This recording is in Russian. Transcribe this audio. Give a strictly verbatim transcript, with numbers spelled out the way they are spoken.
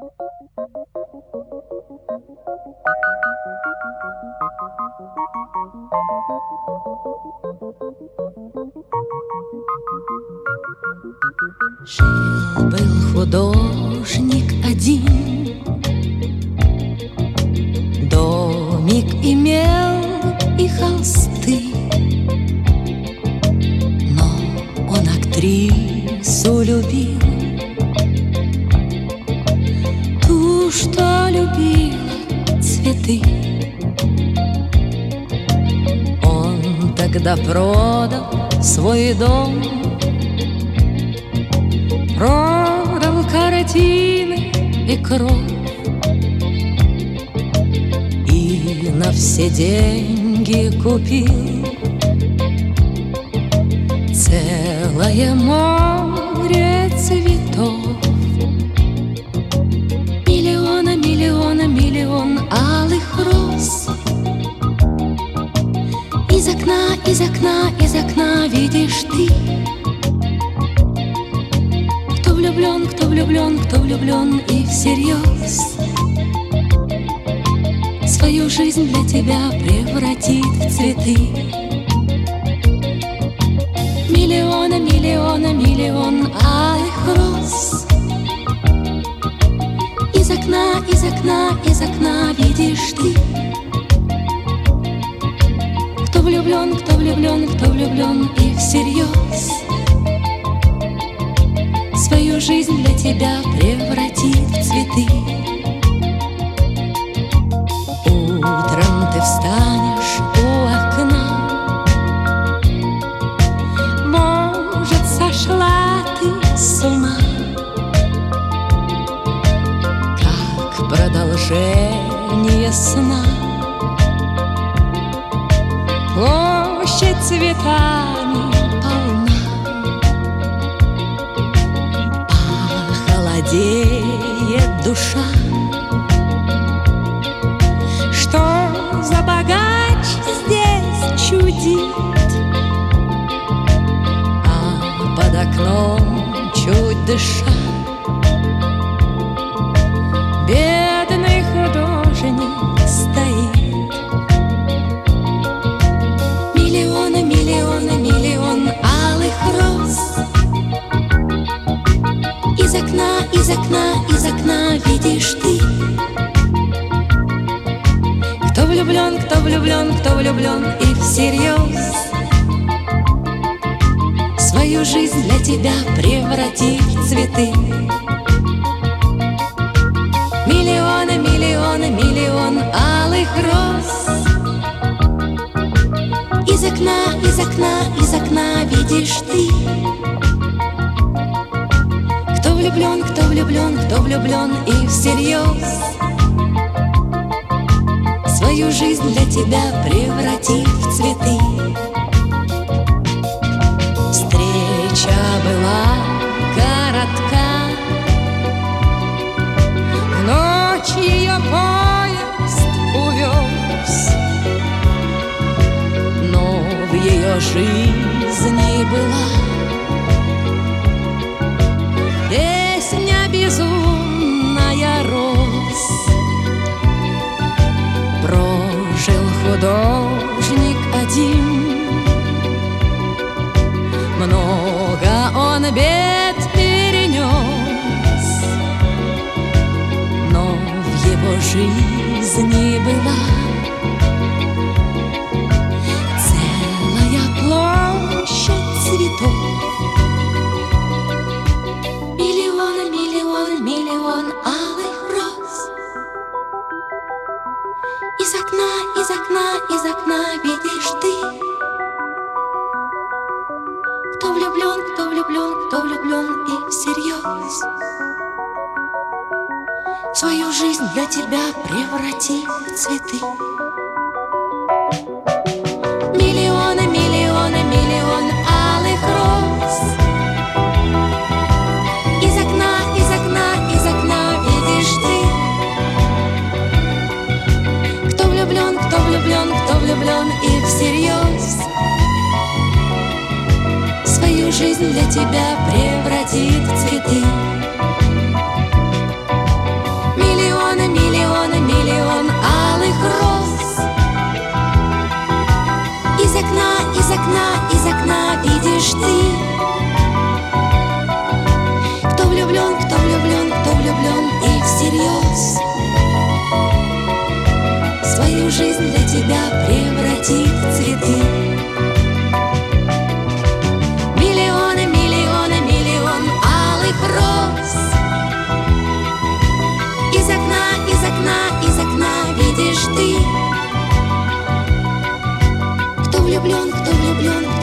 Жил-был художник один, домик имел и холсты, но он актрису любил, ту, что любила цветы. Он тогда продал свой дом, продал картины и кровь, и на все деньги купил целое море цветов. Миллиона, миллиона, миллион алых роз. Из окна, из окна, из окна видишь ты. Кто влюблен, кто влюблен, кто влюблен и всерьез свою жизнь для тебя превратит в цветы. Миллиона, миллиона, миллион алых роз. Из окна, из окна, из окна видишь ты. Кто влюблен, кто влюблен, кто влюблен и всерьез свою жизнь для тебя превратит в цветы. Утром ты встанешь у окна, может, сошла ты с ума, как продолжение сна. Площадь цветами полна, похолодеет душа. Что за богач здесь чудит, а под окном чуть дыша бедный художник стоит. Миллионы, миллионы, миллион алых роз. Из окна, из окна, из окна видишь ты. Кто влюблен, кто влюблен, кто влюблен и всерьез свою жизнь для тебя превратит в цветы. Миллионы, миллионы, миллион алых роз. Из окна, из окна, из окна видишь ты. Кто влюблен, кто влюблен, кто влюблен и всерьез свою жизнь для тебя превратит в цветы. Встреча была коротка, в ночь ее поезд увез, но в ее жизни была песня безумная роз. Прожил художник один, много он бед перенес, но в его жизни была целая площадь цветов. Миллион, миллион, миллион алых роз. Из окна, из окна, из окна видишь ты. Кто влюблен, кто влюблен, кто влюблен и всерьез свою жизнь для тебя преврати в цветы. Миллионы, миллионы, миллион алых роз. Из окна, из окна, из окна видишь ты. Кто влюблен, кто влюблен, кто влюблен и всерьез свою жизнь для тебя превратит в цветы. цветы. Миллионы, миллионы, миллион алых роз. Из окна, из окна, из окна видишь ты. Кто влюблен, кто влюблен,